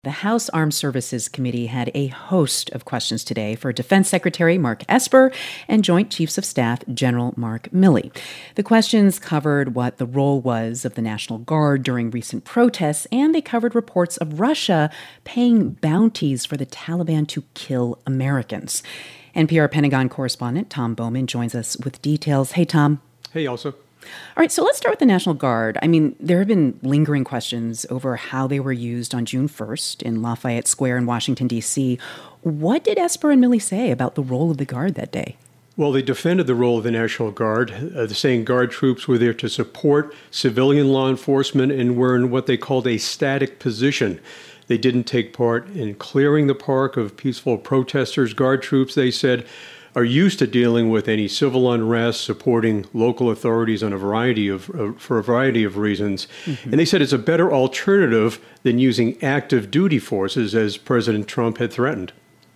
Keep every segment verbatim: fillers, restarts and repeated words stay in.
The House Armed Services Committee had a host of questions today for Defense Secretary Mark Esper and Joint Chiefs of Staff General Mark Milley. The questions covered what the role was of the National Guard during recent protests, and they covered reports of Russia paying bounties for the Taliban to kill Americans. N P R Pentagon correspondent Tom Bowman joins us with details. Hey, Tom. Hey, Elsa. All right, so let's start with the National Guard. I mean, there have been lingering questions over how they were used on June first in Lafayette Square in Washington, D C. What did Esper and Milley say about the role of the Guard that day? Well, they defended the role of the National Guard, uh, saying Guard troops were there to support civilian law enforcement and were in what they called a static position. They didn't take part in clearing the park of peaceful protesters. Guard troops, they said, are used to dealing with any civil unrest, supporting local authorities on a variety of uh, for a variety of reasons. Mm-hmm. And they said it's a better alternative than using active duty forces, as President Trump had threatened.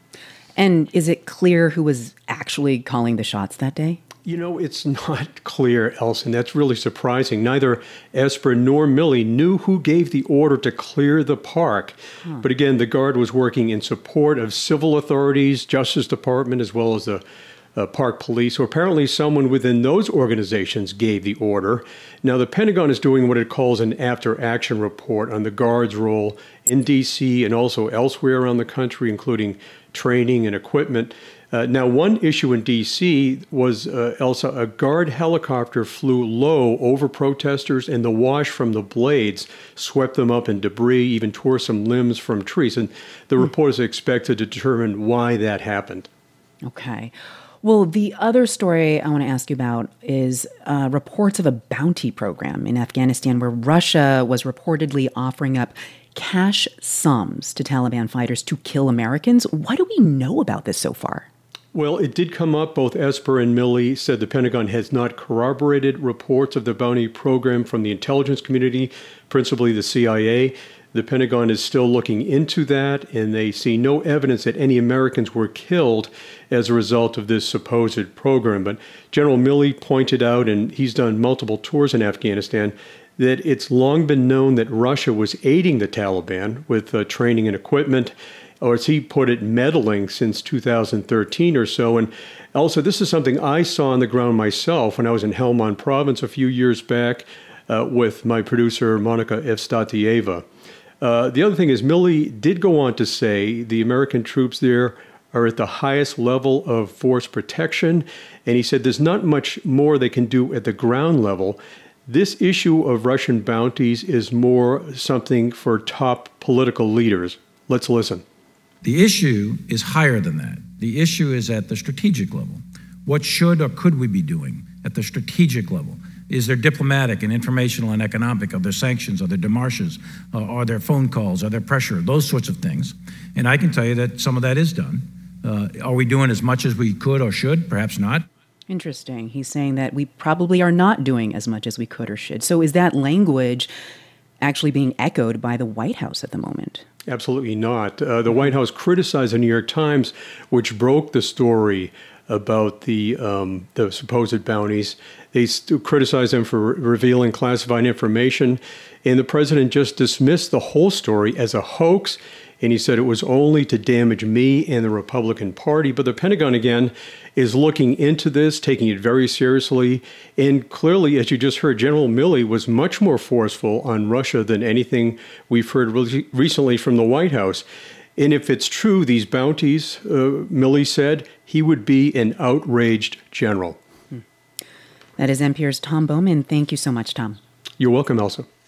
And is it clear who was actually calling the shots that day? You know, it's not clear, Elson. That's really surprising. Neither Esper nor Milley knew who gave the order to clear the park. Huh. But again, the Guard was working in support of civil authorities, Justice Department, as well as the uh, Park Police. So apparently someone within those organizations gave the order. Now, the Pentagon is doing what it calls an after-action report on the Guard's role in D C and also elsewhere around the country, including training and equipment. Uh, now, one issue in D C was, uh, Elsa, a Guard helicopter flew low over protesters, and the wash from the blades swept them up in debris, even tore some limbs from trees. And the report is expected to determine why that happened. Okay. Well, the other story I want to ask you about is uh, reports of a bounty program in Afghanistan where Russia was reportedly offering up cash sums to Taliban fighters to kill Americans. What do we know about this so far? Well, it did come up. Both Esper and Milley said the Pentagon has not corroborated reports of the bounty program from the intelligence community, principally the C I A. The Pentagon is still looking into that, and they see no evidence that any Americans were killed as a result of this supposed program. But General Milley pointed out, and he's done multiple tours in Afghanistan, that it's long been known that Russia was aiding the Taliban with uh, training and equipment, or as he put it, meddling since two thousand thirteen or so. And also, this is something I saw on the ground myself when I was in Helmand Province a few years back uh, with my producer, Monica Evstatieva. Uh, the other thing is, Milley did go on to say the American troops there are at the highest level of force protection, and he said there's not much more they can do at the ground level. This issue of Russian bounties is more something for top political leaders. Let's listen. The issue is higher than that. The issue is at the strategic level. What should or could we be doing at the strategic level? Is there diplomatic and informational and economic? Are there sanctions? Are there demarches? Uh, are there phone calls? Are there pressure? Those sorts of things. And I can tell you that some of that is done. Uh, are we doing as much as we could or should? Perhaps not. Interesting. He's saying that we probably are not doing as much as we could or should. So is that language actually being echoed by the White House at the moment? Absolutely not. Uh, the White House criticized the New York Times, which broke the story about the um, the supposed bounties. They st- criticized them for re- revealing classified information, and the president just dismissed the whole story as a hoax, and he said it was only to damage me and the Republican Party. But the Pentagon, again, is looking into this, taking it very seriously, and clearly, as you just heard, General Milley was much more forceful on Russia than anything we've heard re- recently from the White House. And if it's true, these bounties, uh, Milley said, he would be an outraged general. That is N P R's Tom Bowman. Thank you so much, Tom. You're welcome, Elsa.